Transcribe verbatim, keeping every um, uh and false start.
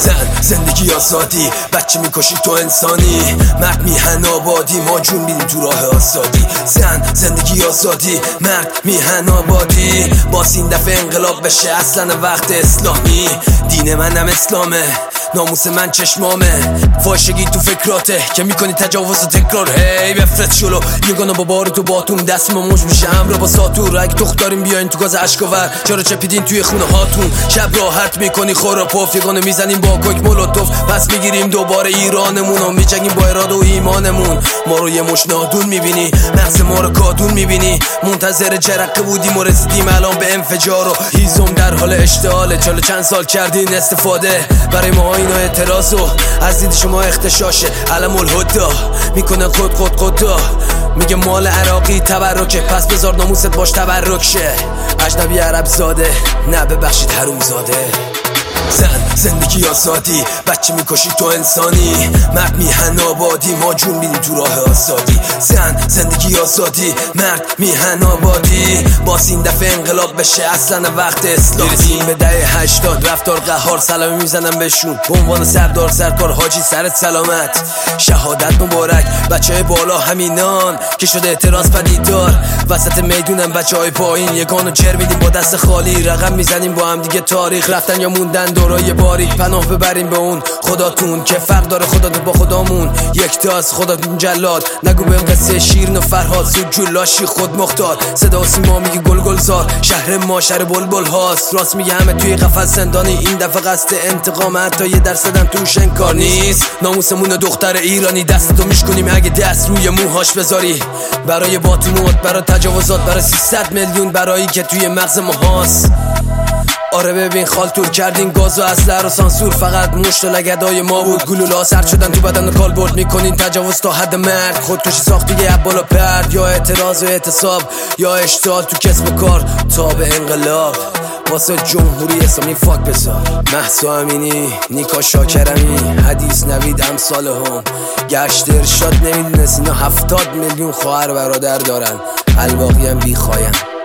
زن زندگی آزادی، بچه میکشی تو انسانی، مرد میهن آبادی، ما جون میدیم تو راه آزادی. زن زندگی آزادی، مرد میهن آبادی، باز این دفعه انقلاب بشه اصلا وقت اسلامی. دین منم اسلامه، ناموس من چشمامه، فاشگی تو فکراته که میکنی تجاوز و تکرار. هی بفرست شلو یگانه با بار تو باتون، دست ما موج میشه همراه با ساتور. اگه دختاریم بیاین تو گاز اشکاور، چرا چپیدین توی خونه هاتون؟ شب راحت میکنی خورا پف، یگانه میزنیم با کوک مولوتوف، پس میگیریم دوباره ایرانمون و میجنگیم با اراده و ایمانمون. ما رو یه مش نادون میبینی، مغز ما رو کادون میبینی، منتظر جرقه بودیم و رسیدیم الان به انفجار و هیزم در حال اشتعاله. چاله چند سال کردین استفاده، برای ما اینا اعتراض و از دید شما اختشاشه. علم الهدا میکنه خود خود خدا، میگه مال عراقی تبرکه، پس بذار ناموست باش تبرک شه. اجنبی عرب زاده، نه ببخشید حروم زاده. زن زندگی آزادی، بچه میکشی تو انسانی، مرد میهن آبادی، ما جون میدیم تو راه آزادی. زن زندگی آزادی، مرد میهن آبادی، باز این دفعه انقلاب بشه اصلا وقت اسلامی. رسیم به دهه هشتاد، رفتار قهار سلامی میزنم بهشون به عنوان سردار سرکار حاجی سرت سلامت. شهادت مبارک بچه های بالا همینان که شده اعتراض پدیدار، وسط میدونم بچه های پایین یگانو جر میدیم با دست خالی. رقم میزنیم با هم دیگه تاریخ، رفتن یا موندن دورای باریک، پناه ببریم به اون خداتون که فرق داره خداتون با خدامون. یک تاز خداتون جلاد، نگو به قصه شیرین و فرهاد، زود جلاشی خود مختار. صدا سیما میگه گل گلزار، شهر ما شهر بلبل هاست، راست میگه همه توی قفس زندانی. این دفعه قصد انتقام حتی یه درصدم توش انکار نیست. ناموسمون دختر ایرانی، دستتو میشکنیم اگه دست روی موهاش بذاری. برای باطنوت، برای تجاوزات، برای سیصد میلیون برایی که توی مغز ما هاست. آره ببین خالتور کردین گاز و اسلحه رو سانسور، فقط مشت و لگدای ما بود. گلوله سرد شدن تو بدن و کالبرد میکنین تجاوز تا حد مرد. خودکشی ساختی یه بالا پرد، یا اعتراض و اعتصاب، یا اشتعال تو کسب و کار تا به انقلاب. واسه جمهوری اسلامی فاک بذار. مهسا امینی، نیکا شاکرمی، حدیث نوید امثال هم. گشت ارشاد نمیدونست اینا هفتاد میلیون خواهر برادر دارن، الباقی هم بیخوایم.